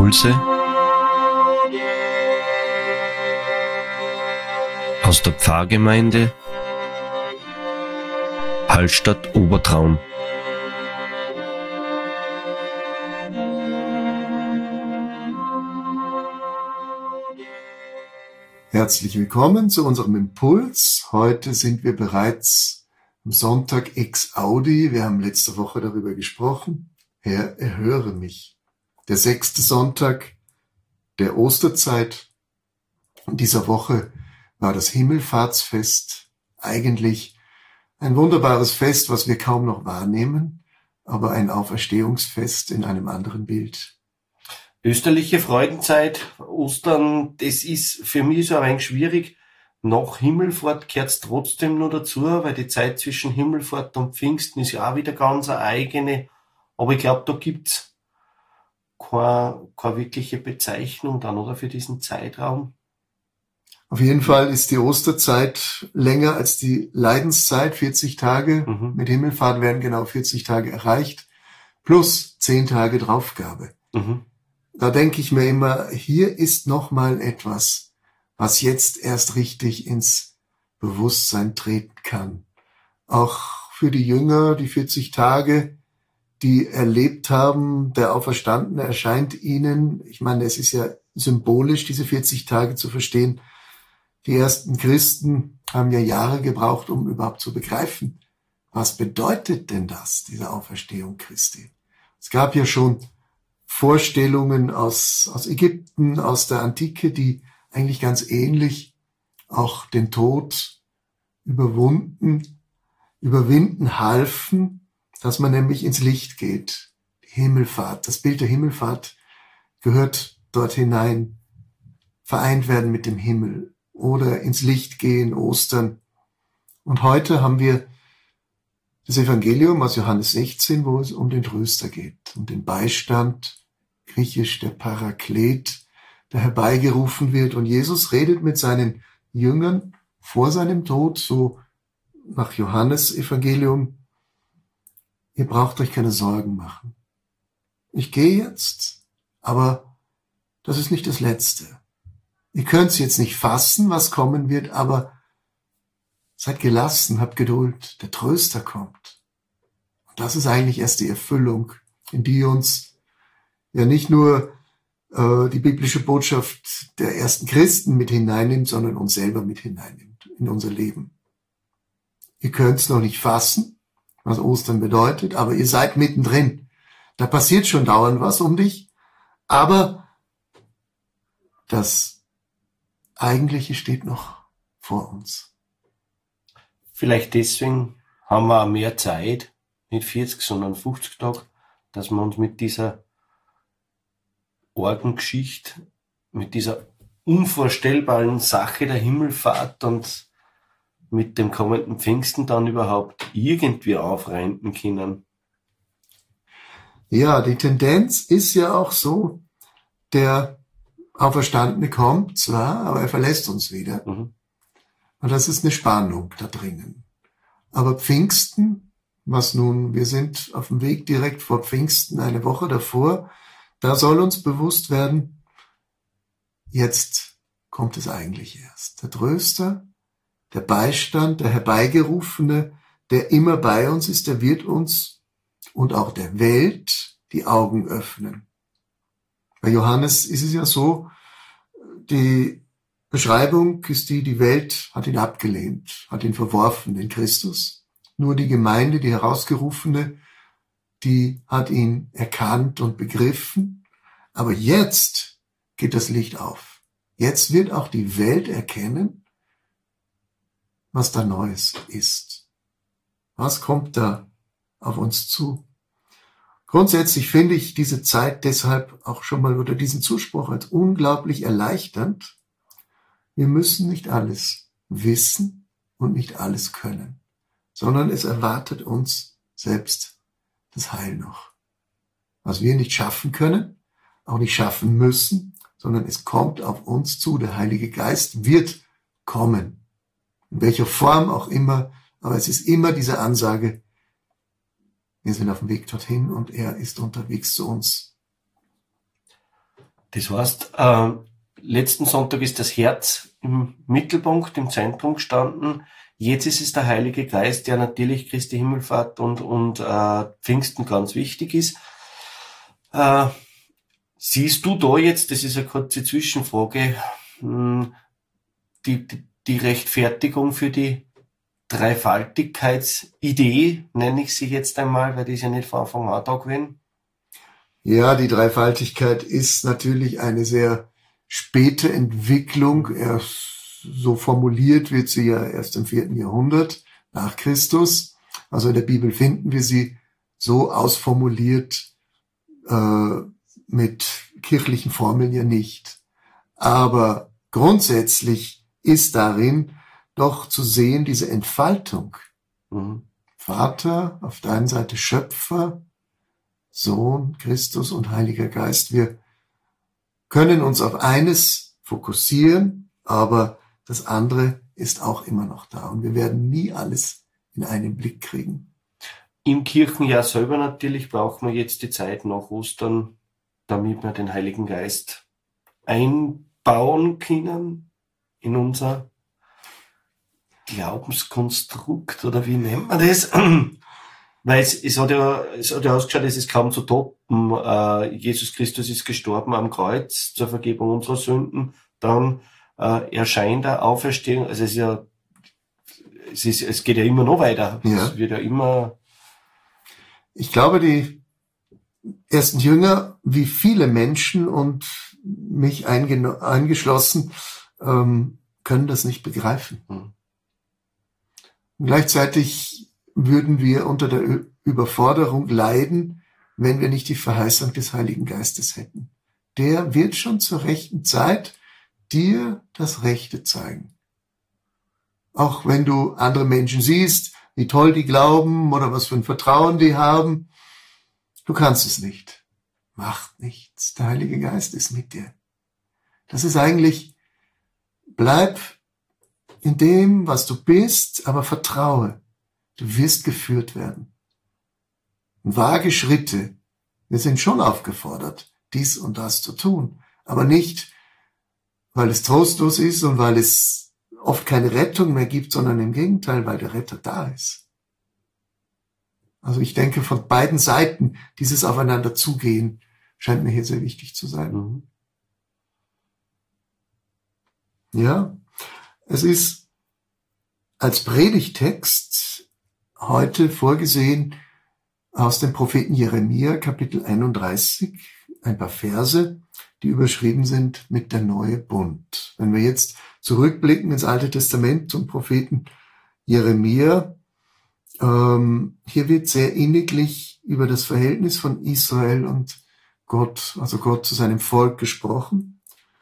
Impulse aus der Pfarrgemeinde Hallstatt Obertraum. Herzlich willkommen zu unserem Impuls. Heute sind wir bereits am Sonntag ex Audi. Wir haben letzte Woche darüber gesprochen. Herr, erhöre mich. Der 6. Sonntag der Osterzeit. In dieser Woche war das Himmelfahrtsfest. Eigentlich ein wunderbares Fest, was wir kaum noch wahrnehmen, aber ein Auferstehungsfest in einem anderen Bild. Österliche Freudenzeit, Ostern, das ist für mich so ein wenig schwierig. Nach Himmelfahrt gehört's trotzdem noch dazu, weil die Zeit zwischen Himmelfahrt und Pfingsten ist ja auch wieder ganz eine eigene. Aber ich glaube, da gibt's keine wirkliche Bezeichnung dann, oder, für diesen Zeitraum. Auf jeden Fall ist die Osterzeit länger als die Leidenszeit, 40 Tage. Mit Himmelfahrt werden genau 40 Tage erreicht, plus 10 Tage Draufgabe. Da denke ich mir immer, hier ist nochmal etwas, was jetzt erst richtig ins Bewusstsein treten kann. Auch für die Jünger, die 40 Tage, die erlebt haben, der Auferstandene erscheint ihnen. Ich meine, es ist ja symbolisch, diese 40 Tage zu verstehen. Die ersten Christen haben ja Jahre gebraucht, um überhaupt zu begreifen, was bedeutet denn das, diese Auferstehung Christi? Es gab ja schon Vorstellungen aus Ägypten, aus der Antike, die eigentlich ganz ähnlich auch den Tod überwinden halfen, dass man nämlich ins Licht geht. Die Himmelfahrt, das Bild der Himmelfahrt gehört dort hinein, vereint werden mit dem Himmel oder ins Licht gehen, Ostern. Und heute haben wir das Evangelium aus Johannes 16, wo es um den Tröster geht, um den Beistand, griechisch der Paraklet, der herbeigerufen wird. Und Jesus redet mit seinen Jüngern vor seinem Tod, so nach Johannes Evangelium: Ihr braucht euch keine Sorgen machen. Ich gehe jetzt, aber das ist nicht das Letzte. Ihr könnt es jetzt nicht fassen, was kommen wird, aber seid gelassen, habt Geduld. Der Tröster kommt. Und das ist eigentlich erst die Erfüllung, in die uns ja nicht nur die biblische Botschaft der ersten Christen mit hineinnimmt, sondern uns selber mit hineinnimmt in unser Leben. Ihr könnt es noch nicht fassen, was Ostern bedeutet, aber ihr seid mittendrin. Da passiert schon dauernd was um dich, aber das Eigentliche steht noch vor uns. Vielleicht deswegen haben wir auch mehr Zeit, nicht 40, sondern 50 Tage, dass wir uns mit dieser Orgengeschichte, mit dieser unvorstellbaren Sache der Himmelfahrt und mit dem kommenden Pfingsten dann überhaupt irgendwie aufreinden können. Ja, die Tendenz ist ja auch so, der Auferstandene kommt zwar, aber er verlässt uns wieder. Und das ist eine Spannung da drinnen. Aber Pfingsten, wir sind auf dem Weg direkt vor Pfingsten, eine Woche davor, da soll uns bewusst werden, jetzt kommt es eigentlich erst. Der Tröster, der Beistand, der Herbeigerufene, der immer bei uns ist, der wird uns und auch der Welt die Augen öffnen. Bei Johannes ist es ja so, die Beschreibung ist die Welt hat ihn abgelehnt, hat ihn verworfen, den Christus. Nur die Gemeinde, die Herausgerufene, die hat ihn erkannt und begriffen. Aber jetzt geht das Licht auf. Jetzt wird auch die Welt erkennen, was da Neues ist. Was kommt da auf uns zu? Grundsätzlich finde ich diese Zeit deshalb auch schon mal oder diesen Zuspruch als unglaublich erleichternd. Wir müssen nicht alles wissen und nicht alles können, sondern es erwartet uns selbst das Heil noch. Was wir nicht schaffen können, auch nicht schaffen müssen, sondern es kommt auf uns zu. Der Heilige Geist wird kommen. In welcher Form auch immer, aber es ist immer diese Ansage: Wir sind auf dem Weg dorthin und er ist unterwegs zu uns. Das heißt, letzten Sonntag ist das Herz im Mittelpunkt, im Zentrum gestanden. Jetzt ist es der Heilige Geist, der natürlich Christi Himmelfahrt und Pfingsten ganz wichtig ist. Siehst du da jetzt, das ist eine kurze Zwischenfrage, die Rechtfertigung für die Dreifaltigkeitsidee, nenne ich sie jetzt einmal, weil die ist ja nicht von Anfang an da gewesen? Ja, die Dreifaltigkeit ist natürlich eine sehr späte Entwicklung. So formuliert wird sie ja erst im 4. Jahrhundert nach Christus. Also in der Bibel finden wir sie so ausformuliert mit kirchlichen Formeln ja nicht. Aber grundsätzlich ist darin doch zu sehen diese Entfaltung. Vater, auf der einen Seite Schöpfer, Sohn, Christus und Heiliger Geist. Wir können uns auf eines fokussieren, aber das andere ist auch immer noch da. Und wir werden nie alles in einen Blick kriegen. Im Kirchenjahr selber natürlich brauchen wir jetzt die Zeit nach Ostern, damit wir den Heiligen Geist einbauen können in unser Glaubenskonstrukt, oder wie nennt man das? Weil es hat ja ausgeschaut, es ist kaum zu toppen. Jesus Christus ist gestorben am Kreuz zur Vergebung unserer Sünden. Dann erscheint er, Auferstehung. Also es geht ja immer noch weiter. Ja. Es wird ja immer. Ich glaube, die ersten Jünger, wie viele Menschen und mich eingeschlossen, können das nicht begreifen. Und gleichzeitig würden wir unter der Überforderung leiden, wenn wir nicht die Verheißung des Heiligen Geistes hätten. Der wird schon zur rechten Zeit dir das Rechte zeigen. Auch wenn du andere Menschen siehst, wie toll die glauben oder was für ein Vertrauen die haben, du kannst es nicht. Macht nichts. Der Heilige Geist ist mit dir. Das ist eigentlich, bleib in dem, was du bist, aber vertraue. Du wirst geführt werden. Und wage Schritte. Wir sind schon aufgefordert, dies und das zu tun. Aber nicht, weil es trostlos ist und weil es oft keine Rettung mehr gibt, sondern im Gegenteil, weil der Retter da ist. Also ich denke, von beiden Seiten dieses Aufeinander zugehen scheint mir hier sehr wichtig zu sein. Ja, es ist als Predigtext heute vorgesehen aus dem Propheten Jeremia, Kapitel 31, ein paar Verse, die überschrieben sind mit der neue Bund. Wenn wir jetzt zurückblicken ins Alte Testament zum Propheten Jeremia, hier wird sehr inniglich über das Verhältnis von Israel und Gott, also Gott zu seinem Volk gesprochen.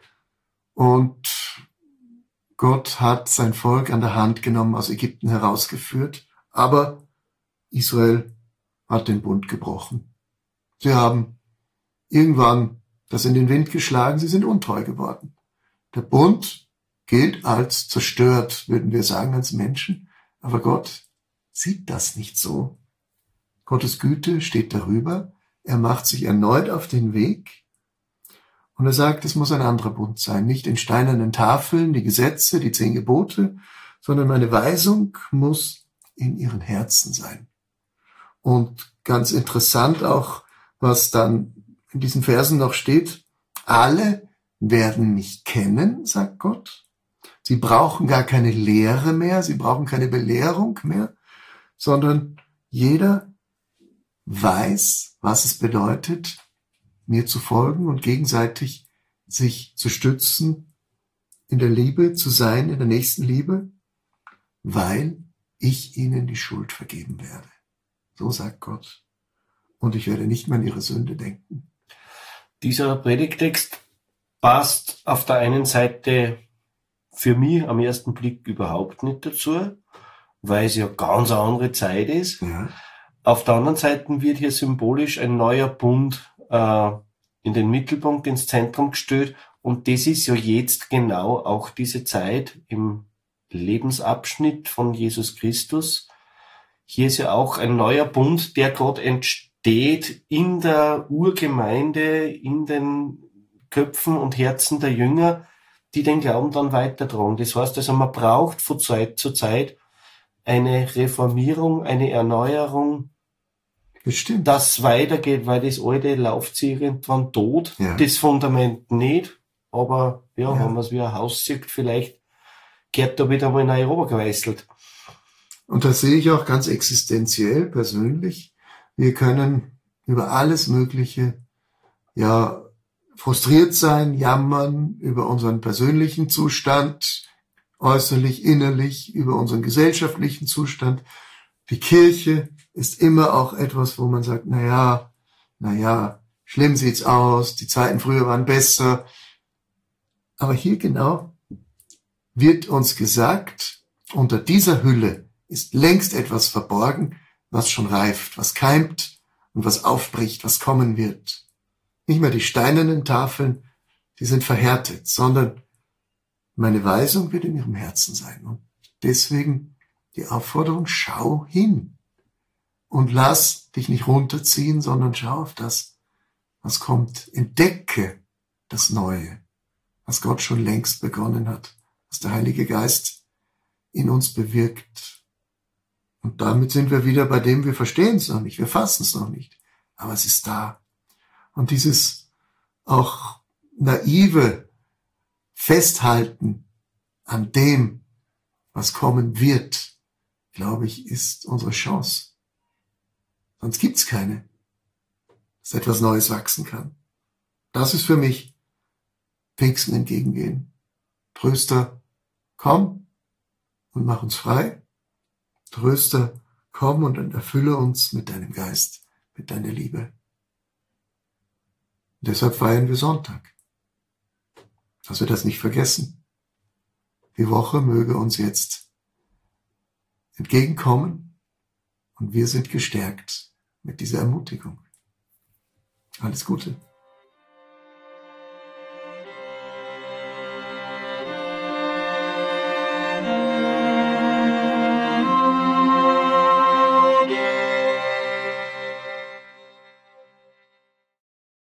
Und Gott hat sein Volk an der Hand genommen, aus Ägypten herausgeführt, aber Israel hat den Bund gebrochen. Sie haben irgendwann das in den Wind geschlagen, sie sind untreu geworden. Der Bund gilt als zerstört, würden wir sagen, als Menschen, aber Gott sieht das nicht so. Gottes Güte steht darüber, er macht sich erneut auf den Weg und er sagt, es muss ein anderer Bund sein, nicht in steinernen Tafeln, die Gesetze, die 10 Gebote, sondern meine Weisung muss in ihren Herzen sein. Und ganz interessant auch, was dann in diesen Versen noch steht, alle werden mich kennen, sagt Gott. Sie brauchen gar keine Lehre mehr, sie brauchen keine Belehrung mehr, sondern jeder weiß, was es bedeutet, mir zu folgen und gegenseitig sich zu stützen, in der Liebe zu sein, in der Nächstenliebe, weil ich ihnen die Schuld vergeben werde. So sagt Gott. Und ich werde nicht mehr an ihre Sünde denken. Dieser Predigtext passt auf der einen Seite für mich am ersten Blick überhaupt nicht dazu, weil es ja ganz eine andere Zeit ist. Ja. Auf der anderen Seite wird hier symbolisch ein neuer Bund in den Mittelpunkt, ins Zentrum gestellt. Und das ist ja jetzt genau auch diese Zeit im Lebensabschnitt von Jesus Christus. Hier ist ja auch ein neuer Bund, der gerade entsteht in der Urgemeinde, in den Köpfen und Herzen der Jünger, die den Glauben dann weitertragen. Das heißt also, man braucht von Zeit zu Zeit eine Reformierung, eine Erneuerung, Bestimmt. das weitergeht, weil das Alte läuft sich irgendwann tot, Ja. das Fundament nicht, aber ja, Ja. wenn man es wie ein Haus sieht, vielleicht gehört da wieder mal neu runtergeweißelt. Und das sehe ich auch ganz existenziell, persönlich. Wir können über alles Mögliche, ja, frustriert sein, jammern über unseren persönlichen Zustand, äußerlich, innerlich, über unseren gesellschaftlichen Zustand. Die Kirche ist immer auch etwas, wo man sagt, na ja, schlimm sieht's aus, die Zeiten früher waren besser. Aber hier genau wird uns gesagt, unter dieser Hülle ist längst etwas verborgen, was schon reift, was keimt und was aufbricht, was kommen wird. Nicht mehr die steinernen Tafeln, die sind verhärtet, sondern meine Weisung wird in ihrem Herzen sein. Und deswegen die Aufforderung, schau hin und lass dich nicht runterziehen, sondern schau auf das, was kommt. Entdecke das Neue, was Gott schon längst begonnen hat, was der Heilige Geist in uns bewirkt. Und damit sind wir wieder bei dem, wir verstehen es noch nicht, wir fassen es noch nicht, aber es ist da. Und dieses auch naive Festhalten an dem, was kommen wird, glaube ich, ist unsere Chance. Sonst gibt's keine, dass etwas Neues wachsen kann. Das ist für mich Pfingsten entgegengehen. Tröster, komm und mach uns frei. Tröster, komm und erfülle uns mit deinem Geist, mit deiner Liebe. Und deshalb feiern wir Sonntag, dass wir das nicht vergessen. Die Woche möge uns jetzt entgegenkommen und wir sind gestärkt mit dieser Ermutigung. Alles Gute.